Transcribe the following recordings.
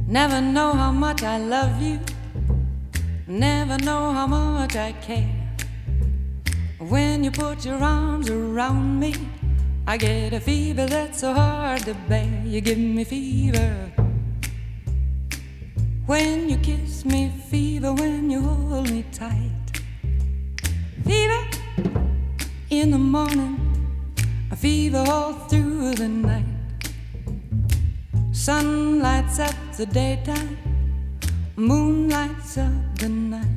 Never know how much I love you, never know how much I care. When you put your arms around me, I get a fever that's so hard to bear. You give me fever when you kiss me, fever when you hold me tight. Fever in the morning, a fever all through the night. Sun lights up the daytime, moon lights up the night.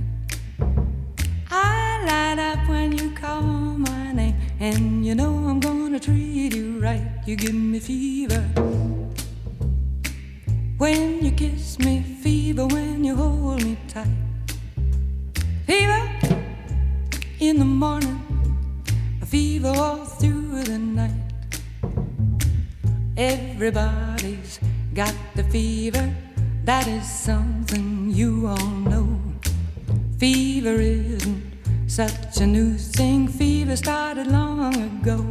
I light up when you call my name, and you know I'm gonna treat you right. You give me fever when you kiss me, fever when you hold me tight. Fever in the morning, a fever all through the night. Everybody's got the fever, that is something you all know. Fever isn't such a new thing, fever started long ago.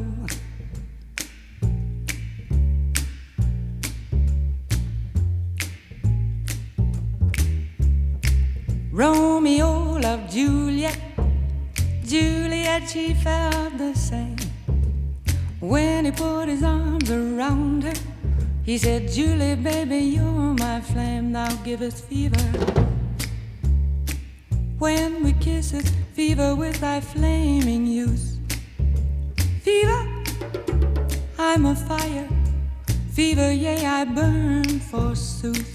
Romeo loved Juliet, Juliet, she felt the same. When he put his arms around her, he said, Julie, baby, you're my flame, now give us fever. When we kiss it, fever with thy flaming youth. Fever, I'm a fire, fever, yea, I burn forsooth.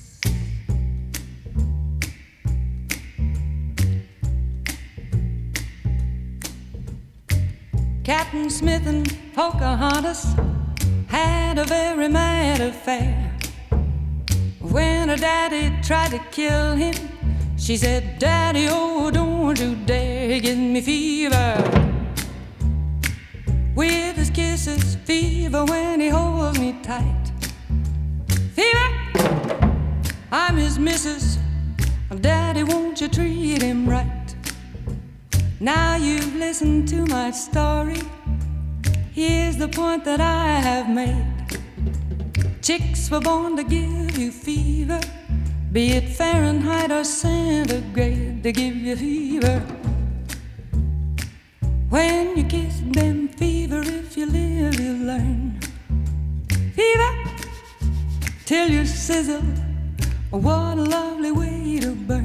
Captain Smith and Pocahontas had a very mad affair. When her daddy tried to kill him, she said, Daddy, oh, don't you dare give me fever. With his kisses, fever when he holds me tight. Fever, I'm his missus, Daddy, won't you treat him right? Now you've listened to my story, here's the point that I have made. Chicks were born to give you fever, be it Fahrenheit or centigrade, they give you fever. When you kiss them, fever, if you live, you learn. Fever, till you sizzle, what a lovely way to burn.